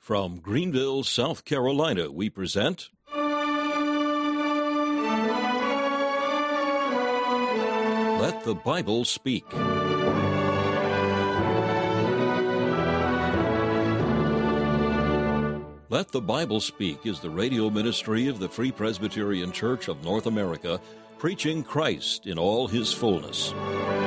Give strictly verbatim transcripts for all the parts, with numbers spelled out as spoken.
From Greenville, South Carolina, we present Let the Bible Speak. Let the Bible Speak is the radio ministry of the Free Presbyterian Church of North America, preaching Christ in all his fullness.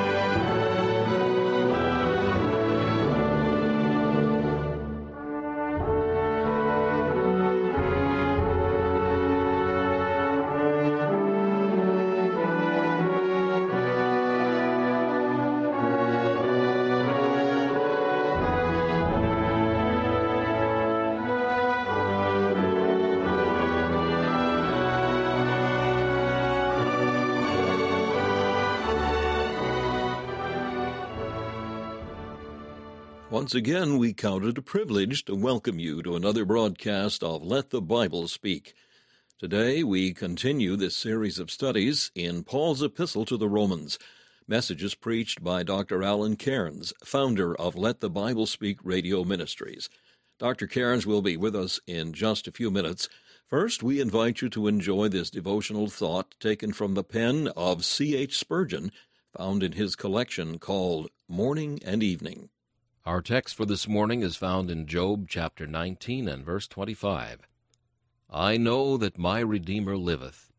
Once again, we count it a privilege to welcome you to another broadcast of Let the Bible Speak. Today, we continue this series of studies in Paul's Epistle to the Romans, messages preached by Doctor Alan Cairns, founder of Let the Bible Speak Radio Ministries. Doctor Cairns will be with us in just a few minutes. First, we invite you to enjoy this devotional thought taken from the pen of C H Spurgeon, found in his collection called Morning and Evening. Our text for this morning is found in Job chapter nineteen and verse twenty-five. I know that my Redeemer liveth.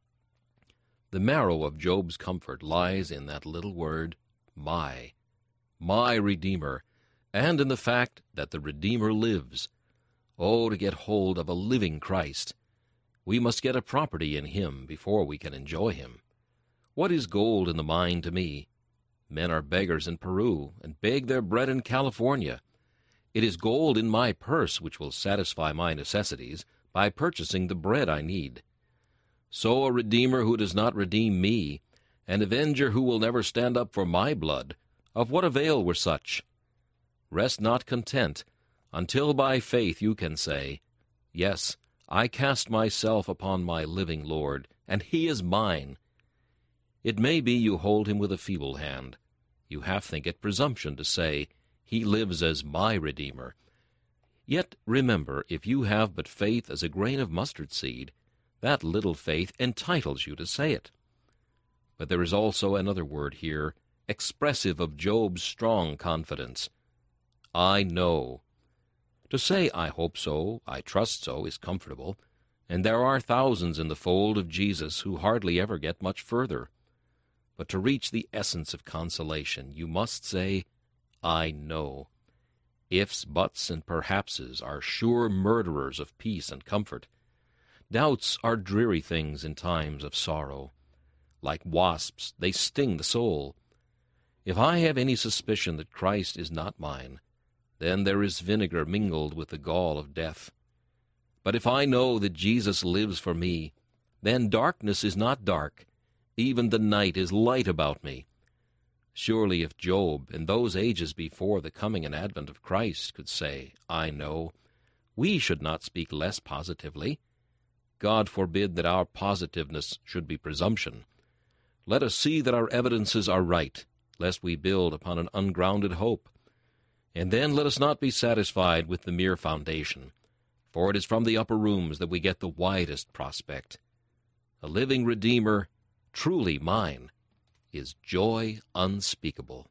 The marrow of Job's comfort lies in that little word, my. My Redeemer, and in the fact that the Redeemer lives. Oh, to get hold of a living Christ! We must get a property in him before we can enjoy him. What is gold in the mine to me? Men are beggars in Peru, and beg their bread in California. It is gold in my purse which will satisfy my necessities by purchasing the bread I need. So a Redeemer who does not redeem me, an avenger who will never stand up for my blood, of what avail were such? Rest not content, until by faith you can say, Yes, I cast myself upon my living Lord, and he is mine. It may be you hold him with a feeble hand. You half think it presumption to say, He lives as my Redeemer. Yet remember, if you have but faith as a grain of mustard seed, that little faith entitles you to say it. But there is also another word here, expressive of Job's strong confidence. I know. To say, I hope so, I trust so, is comfortable, and there are thousands in the fold of Jesus who hardly ever get much further. But to reach the essence of consolation, you must say, I know. Ifs, buts, and perhapses are sure murderers of peace and comfort. Doubts are dreary things in times of sorrow. Like wasps, they sting the soul. If I have any suspicion that Christ is not mine, then there is vinegar mingled with the gall of death. But if I know that Jesus lives for me, then darkness is not dark, even the night is light about me. Surely if Job, in those ages before the coming and advent of Christ, could say, I know, we should not speak less positively. God forbid that our positiveness should be presumption. Let us see that our evidences are right, lest we build upon an ungrounded hope. And then let us not be satisfied with the mere foundation, for it is from the upper rooms that we get the widest prospect. A living Redeemer, truly mine, is joy unspeakable.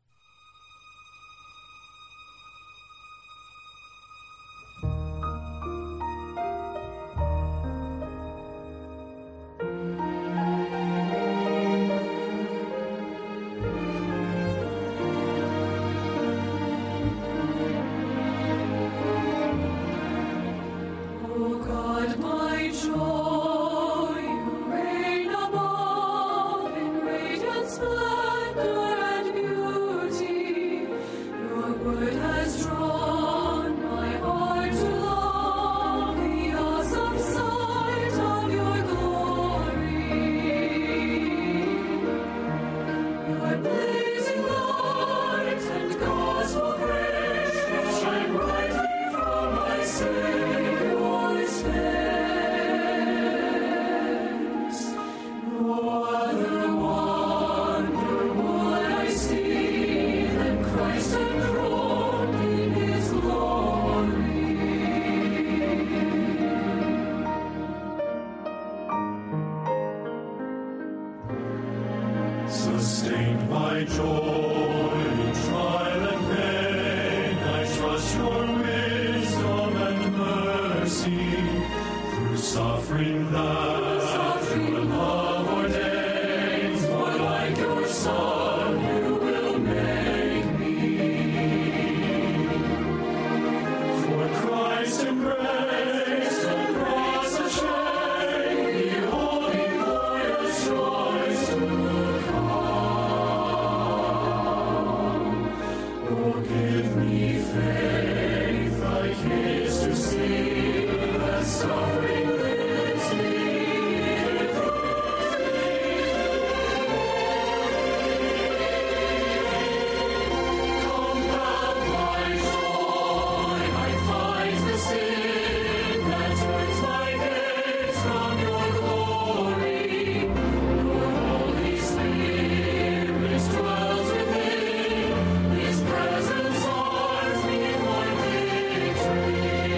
Splendor and beauty. sustained by joy in trial and pain. I trust your wisdom and mercy through suffering that your love ordains. More like your Son, you will make me. For Christ embraced the cross of shame, beholding glorious joys to come. Oh, give me faith like his to see that suffering lives me. Compound my joy, I find the sin that turns my gaze from your glory. Your Holy Spirit dwells within, his presence arms me for victory.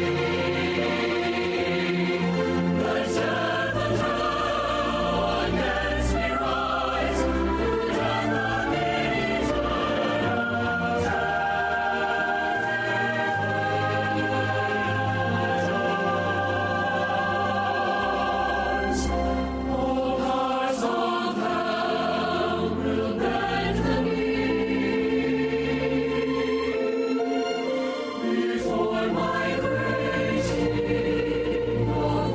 Let death and hell against me rise, through death and eternal joys. All powers of hell will bend the knee before my great King of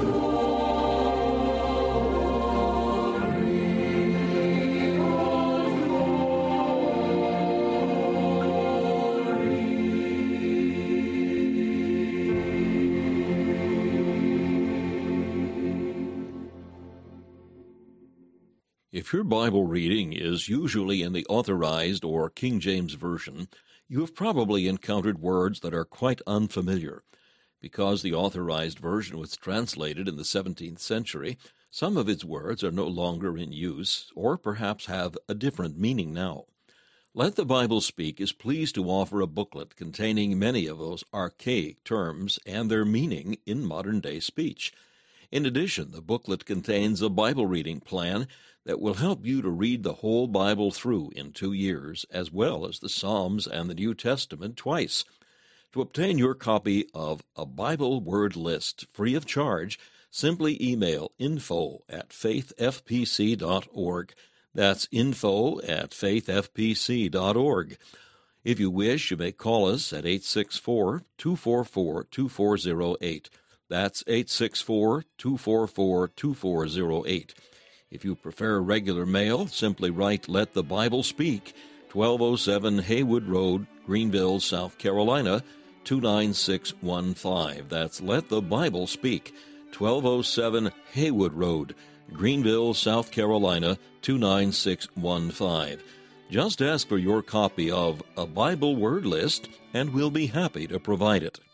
If your Bible reading is usually in the Authorized or King James Version, you have probably encountered words that are quite unfamiliar. Because the Authorized Version was translated in the seventeenth century, some of its words are no longer in use, or perhaps have a different meaning now. Let the Bible Speak is pleased to offer a booklet containing many of those archaic terms and their meaning in modern-day speech. In addition, the booklet contains a Bible reading plan that will help you to read the whole Bible through in two years, as well as the Psalms and the New Testament twice. To obtain your copy of A Bible Word List free of charge, simply email info at faith f p c dot org. That's info at faith f p c dot org. If you wish, you may call us at eight six four, two four four, two four zero eight. That's eight six four, two four four, two four zero eight. If you prefer regular mail, simply write Let the Bible Speak, twelve oh seven Haywood Road, Greenville, South Carolina, two nine six one five. That's Let the Bible Speak, twelve oh seven Haywood Road, Greenville, South Carolina, two nine six one five. Just ask for your copy of A Bible Word List, and we'll be happy to provide it.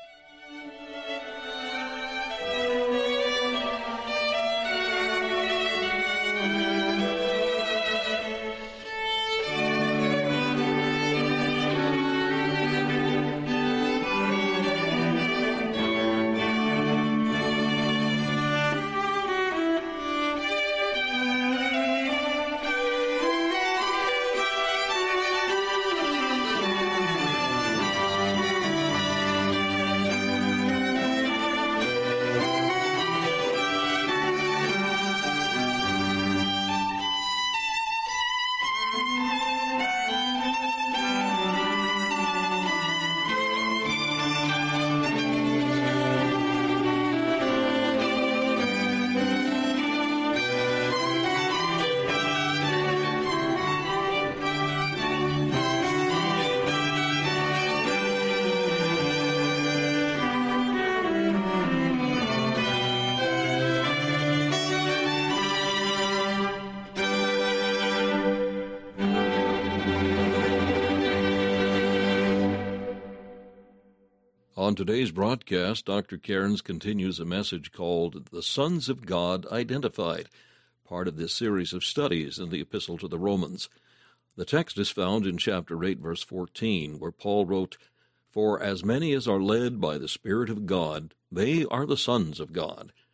On today's broadcast, Doctor Cairns continues a message called The Sons of God Identified, part of this series of studies in the Epistle to the Romans. The text is found in chapter eight, verse fourteen, where Paul wrote, "For as many as are led by the Spirit of God, they are the sons of God."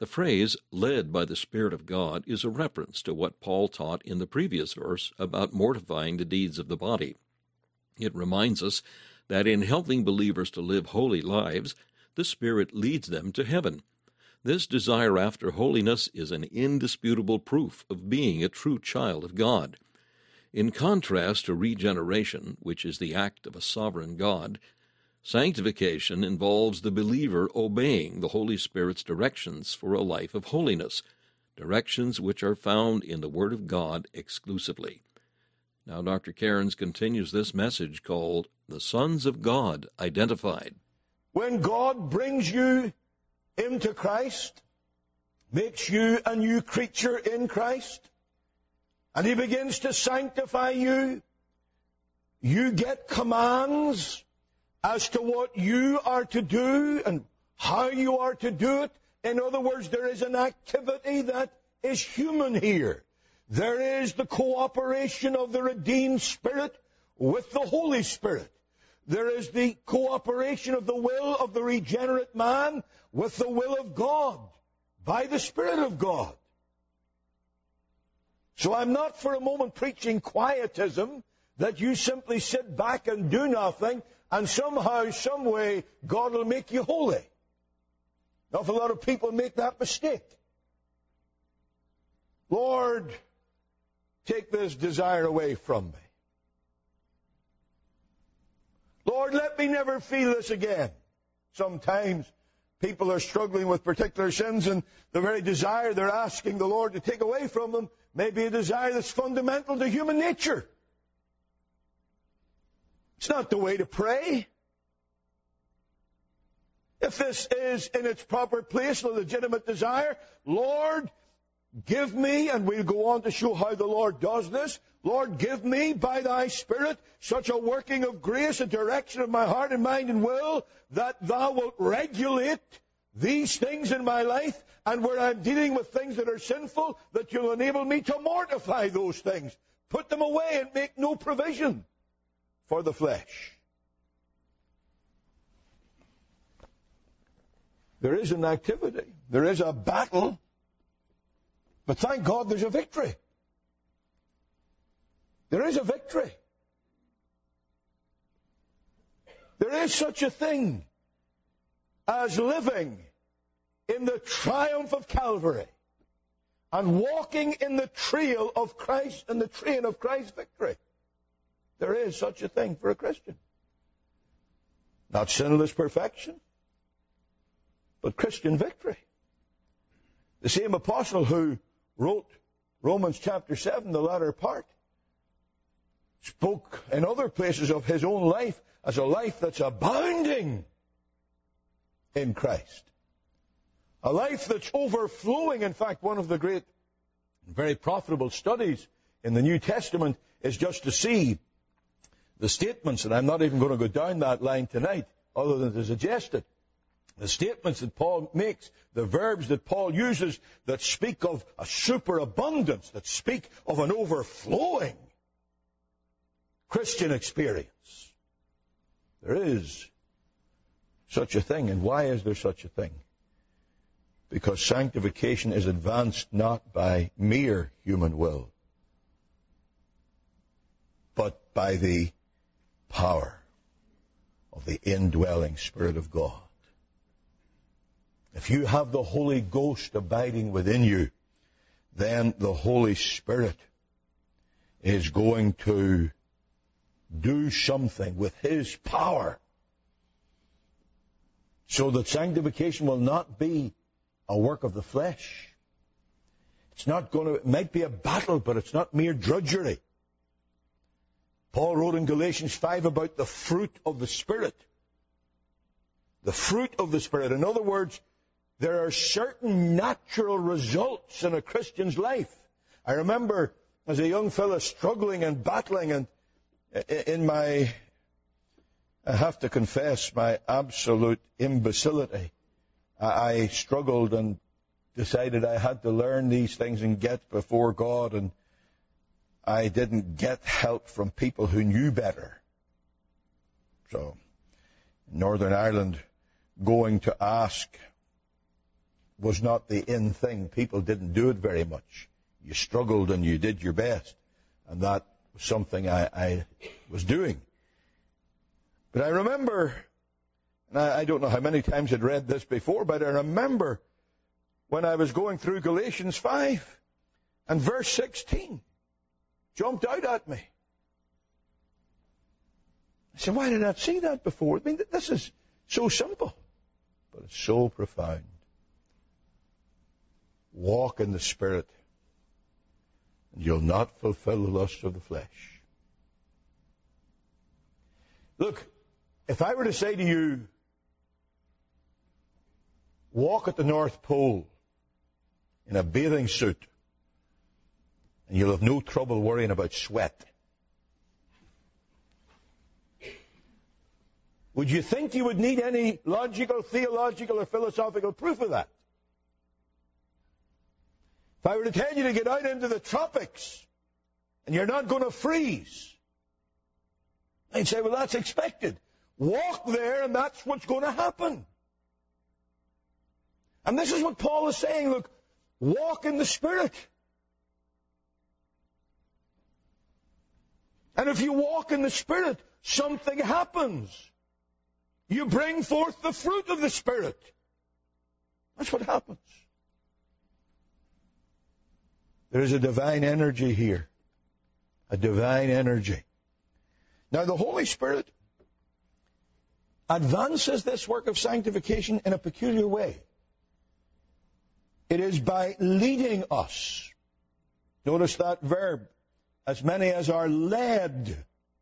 The phrase, led by the Spirit of God, is a reference to what Paul taught in the previous verse about mortifying the deeds of the body. It reminds us that in helping believers to live holy lives, the Spirit leads them to heaven. This desire after holiness is an indisputable proof of being a true child of God. In contrast to regeneration, which is the act of a sovereign God, sanctification involves the believer obeying the Holy Spirit's directions for a life of holiness, directions which are found in the Word of God exclusively. Now, Doctor Cairns continues this message called The Sons of God Identified. When God brings you into Christ, makes you a new creature in Christ, and He begins to sanctify you, you get commands as to what you are to do and how you are to do it. In other words, there is an activity that is human here. There is the cooperation of the redeemed Spirit with the Holy Spirit. There is the cooperation of the will of the regenerate man with the will of God by the Spirit of God. So I'm not for a moment preaching quietism, that you simply sit back and do nothing, and somehow, some way, God will make you holy. An awful lot of people make that mistake. Lord, take this desire away from me. Lord, let me never feel this again. Sometimes people are struggling with particular sins, and the very desire they're asking the Lord to take away from them may be a desire that's fundamental to human nature. It's not the way to pray. If this is in its proper place, a legitimate desire, Lord, give me, and we'll go on to show how the Lord does this, Lord, give me by Thy Spirit such a working of grace, a direction of my heart and mind and will, that Thou wilt regulate these things in my life, and where I'm dealing with things that are sinful, that You'll enable me to mortify those things, put them away and make no provision for the flesh. There is an activity. There is a battle. But thank God there's a victory. There is a victory. There is such a thing as living in the triumph of Calvary and walking in the trail of Christ and the train of Christ's victory. There is such a thing for a Christian. Not sinless perfection, but Christian victory. The same apostle who wrote Romans chapter seven, the latter part, spoke in other places of his own life as a life that's abounding in Christ. A life that's overflowing. In fact, one of the great, very profitable studies in the New Testament is just to see the statements, and I'm not even going to go down that line tonight, other than to suggest it. The statements that Paul makes, the verbs that Paul uses that speak of a superabundance, that speak of an overflowing Christian experience. There is such a thing. And why is there such a thing? Because sanctification is advanced not by mere human will, but by the power of the indwelling Spirit of God. If you have the Holy Ghost abiding within you, then the Holy Spirit is going to do something with His power so that sanctification will not be a work of the flesh. It's not going to, it might be a battle, but it's not mere drudgery. Paul wrote in Galatians five about the fruit of the Spirit. The fruit of the Spirit. In other words, there are certain natural results in a Christian's life. I remember as a young fellow struggling and battling, and in my, I have to confess, my absolute imbecility, I struggled and decided I had to learn these things and get before God, and I didn't get help from people who knew better. So, in Northern Ireland, going to ask was not the in thing. People didn't do it very much. You struggled and you did your best. And that was something I, I was doing. But I remember, and I, I don't know how many times I'd read this before, but I remember when I was going through Galatians five and verse sixteen jumped out at me. I said, why did I not see that before? I mean, this is so simple, but it's so profound. Walk in the Spirit, and you'll not fulfill the lusts of the flesh. Look, if I were to say to you, walk at the North Pole in a bathing suit, and you'll have no trouble worrying about sweat, would you think you would need any logical, theological, or philosophical proof of that? If I were to tell you to get out into the tropics and you're not going to freeze, I'd say, well, that's expected. Walk there and that's what's going to happen. And this is what Paul is saying. Look, walk in the Spirit. And if you walk in the Spirit, something happens. You bring forth the fruit of the Spirit. That's what happens. There is a divine energy here. A divine energy. Now, the Holy Spirit advances this work of sanctification in a peculiar way. It is by leading us. Notice that verb. As many as are led.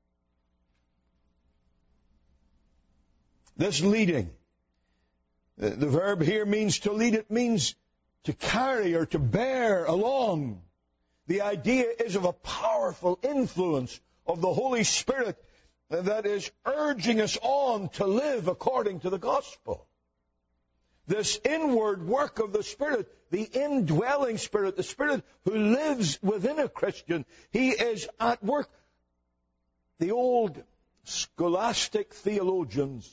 This leading, the, the verb here means to lead. It means to carry or to bear along. The idea is of a powerful influence of the Holy Spirit that is urging us on to live according to the gospel. This inward work of the Spirit, the indwelling Spirit, the Spirit who lives within a Christian, He is at work. The old scholastic theologians,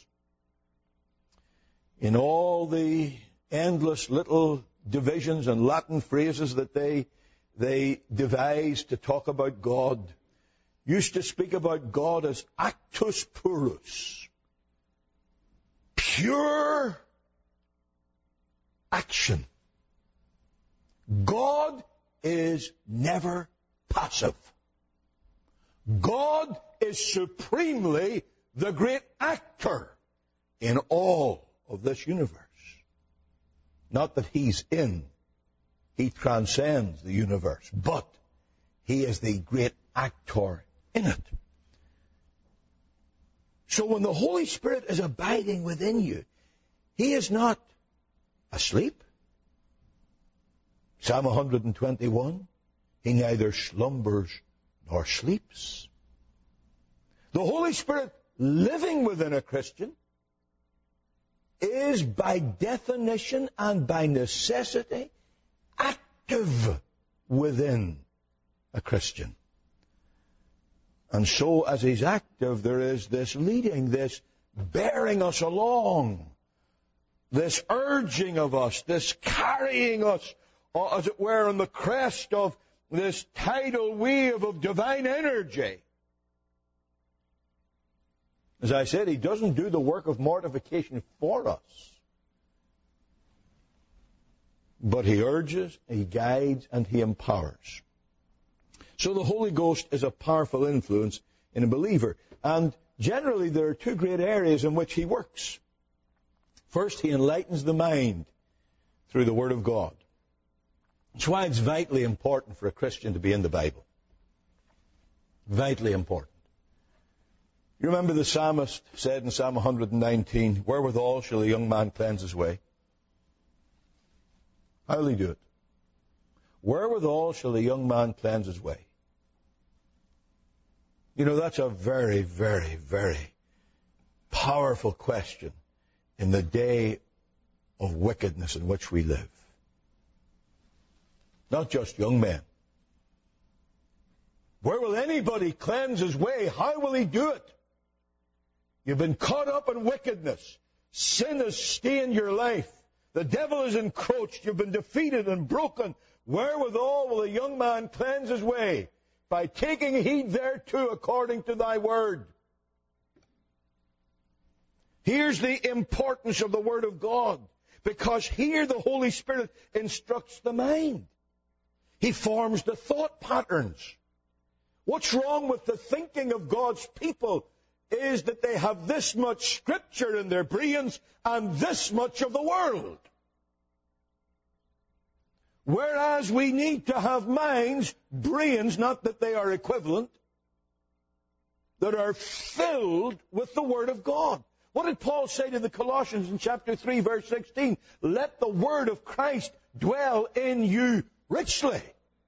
in all the endless little divisions and Latin phrases that they, they devised to talk about God, used to speak about God as actus purus, pure action. God is never passive. God is supremely the great actor in all of this universe. Not that He's in, He transcends the universe, but He is the great actor in it. So when the Holy Spirit is abiding within you, He is not asleep. Psalm one twenty-one, He neither slumbers nor sleeps. The Holy Spirit living within a Christian is by definition and by necessity active within a Christian. And so as He's active, there is this leading, this bearing us along, this urging of us, this carrying us, as it were, on the crest of this tidal wave of divine energy. As I said, He doesn't do the work of mortification for us. But He urges, He guides, and He empowers. So the Holy Ghost is a powerful influence in a believer. And generally there are two great areas in which He works. First, He enlightens the mind through the Word of God. That's why it's vitally important for a Christian to be in the Bible. Vitally important. You remember the psalmist said in Psalm one nineteen, wherewithal shall a young man cleanse his way? How will he do it? Wherewithal shall a young man cleanse his way? You know, that's a very, very, very powerful question in the day of wickedness in which we live. Not just young men. Where will anybody cleanse his way? How will he do it? You've been caught up in wickedness. Sin has stained your life. The devil is encroached. You've been defeated and broken. Wherewithal will a young man cleanse his way? By taking heed thereto according to thy word. Here's the importance of the Word of God. Because here the Holy Spirit instructs the mind. He forms the thought patterns. What's wrong with the thinking of God's people is that they have this much Scripture in their brains and this much of the world. Whereas we need to have minds, brains, not that they are equivalent, that are filled with the Word of God. What did Paul say to the Colossians in chapter three, verse sixteen? Let the word of Christ dwell in you richly.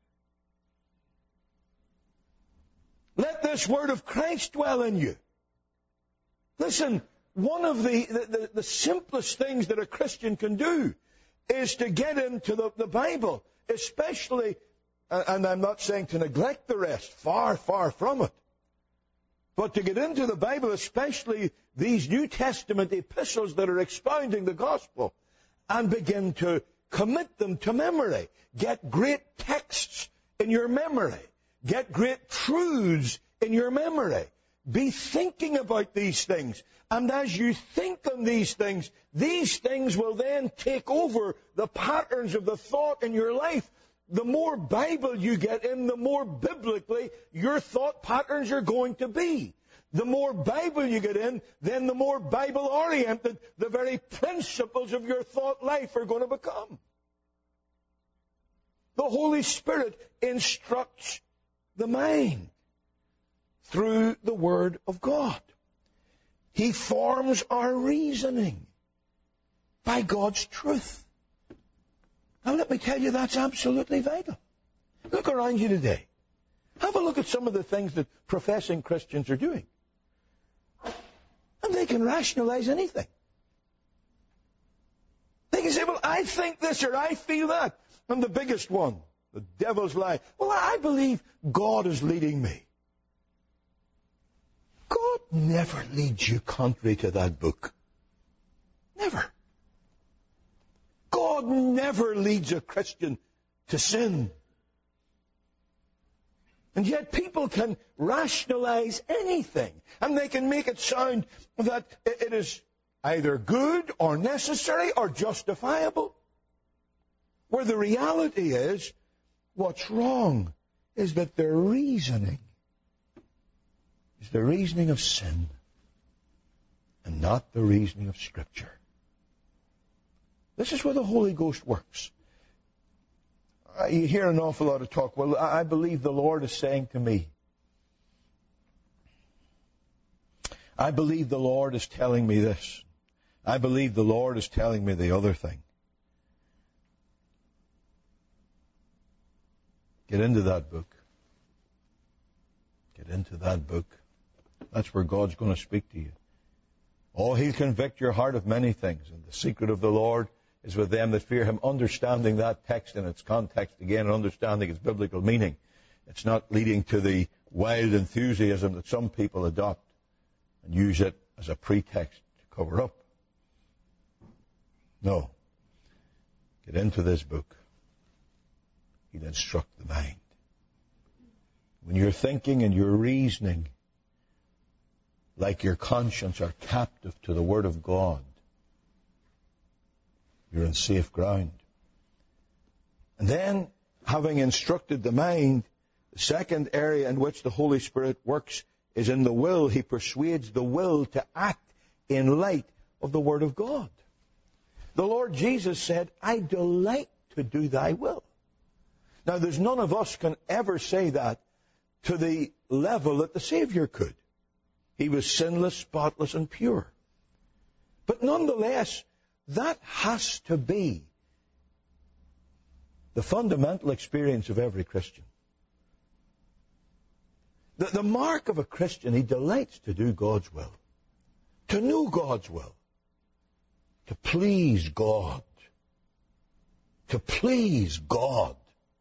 Let this word of Christ dwell in you. Listen, one of the, the, the, the simplest things that a Christian can do is to get into the, the Bible, especially, and I'm not saying to neglect the rest, far, far from it. But to get into the Bible, especially these New Testament epistles that are expounding the gospel, and begin to commit them to memory. Get great texts in your memory. Get great truths in your memory. Be thinking about these things. And as you think on these things, these things will then take over the patterns of the thought in your life. The more Bible you get in, the more biblically your thought patterns are going to be. The more Bible you get in, then the more Bible-oriented the very principles of your thought life are going to become. The Holy Spirit instructs the mind through the Word of God. He forms our reasoning by God's truth. Now let me tell you, that's absolutely vital. Look around you today. Have a look at some of the things that professing Christians are doing. And they can rationalize anything. They can say, well, I think this or I feel that. And the biggest one, the devil's lie. Well, I believe God is leading me. God never leads you contrary to that book. Never. God never leads a Christian to sin. And yet people can rationalize anything. And they can make it sound that it is either good or necessary or justifiable. Where the reality is, what's wrong is that their reasoning is the reasoning of sin and not the reasoning of Scripture. This is where the Holy Ghost works. You hear an awful lot of talk. Well, I believe the Lord is saying to me. I believe the Lord is telling me this. I believe the Lord is telling me the other thing. Get into that book. Get into that book. That's where God's going to speak to you. Oh, He'll convict your heart of many things. And the secret of the Lord is with them that fear Him. Understanding that text in its context again, and understanding its biblical meaning. It's not leading to the wild enthusiasm that some people adopt and use it as a pretext to cover up. No. Get into this book. He'll instruct the mind. When you're thinking and you're reasoning like your conscience are captive to the Word of God, you're in safe ground. And then, having instructed the mind, the second area in which the Holy Spirit works is in the will. He persuades the will to act in light of the Word of God. The Lord Jesus said, I delight to do thy will. Now, there's none of us can ever say that to the level that the Savior could. He was sinless, spotless, and pure. But nonetheless, that has to be the fundamental experience of every Christian. The, the mark of a Christian, he delights to do God's will, to know God's will, to please God, to please God.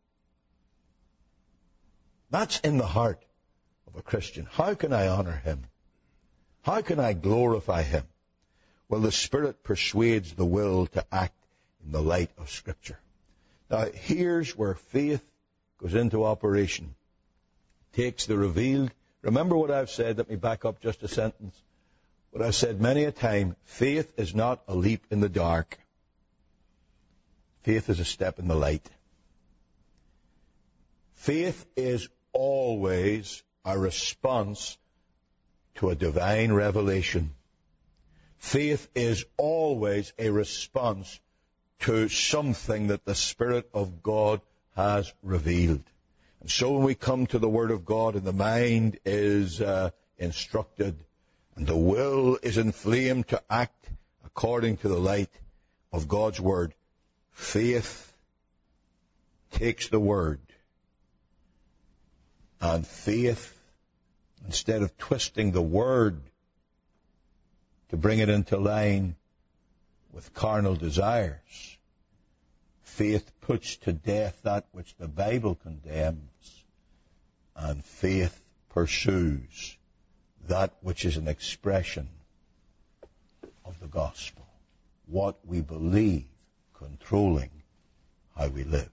That's in the heart of a Christian. How can I honor Him? How can I glorify Him? Well, the Spirit persuades the will to act in the light of Scripture. Now, here's where faith goes into operation. Takes the revealed. Remember what I've said. Let me back up just a sentence. What I've said many a time, faith is not a leap in the dark. Faith is a step in the light. Faith is always a response to a divine revelation. Faith is always a response to something that the Spirit of God has revealed. And so when we come to the Word of God and the mind is uh, instructed and the will is inflamed to act according to the light of God's Word, faith takes the Word, and faith, instead of twisting the Word to bring it into line with carnal desires, faith puts to death that which the Bible condemns, and faith pursues that which is an expression of the gospel, what we believe controlling how we live.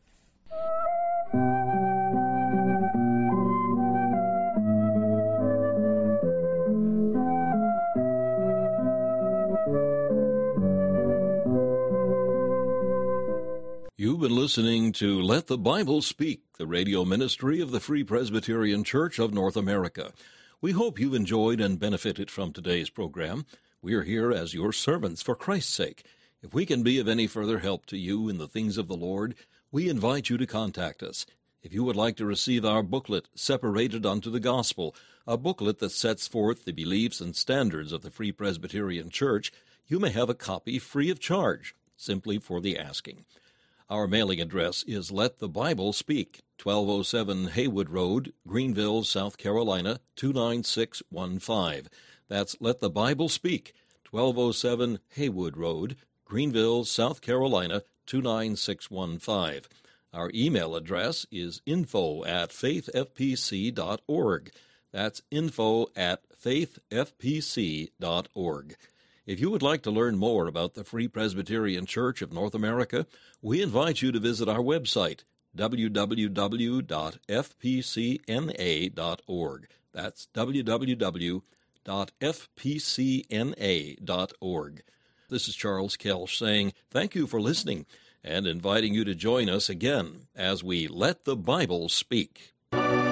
You've been listening to Let the Bible Speak, the radio ministry of the Free Presbyterian Church of North America. We hope you've enjoyed and benefited from today's program. We are here as your servants for Christ's sake. If we can be of any further help to you in the things of the Lord, we invite you to contact us. If you would like to receive our booklet, Separated unto the Gospel, a booklet that sets forth the beliefs and standards of the Free Presbyterian Church, you may have a copy free of charge, simply for the asking. Our mailing address is Let the Bible Speak, twelve oh seven Haywood Road, Greenville, South Carolina, two nine six one five. That's Let the Bible Speak, twelve oh seven Haywood Road, Greenville, South Carolina, two nine six one five. Our email address is info at faith f p c dot org. That's info at faith f p c dot org. If you would like to learn more about the Free Presbyterian Church of North America, we invite you to visit our website, w w w dot f p c n a dot org. That's w w w dot f p c n a dot org. This is Charles Kelsch saying thank you for listening and inviting you to join us again as we Let the Bible Speak.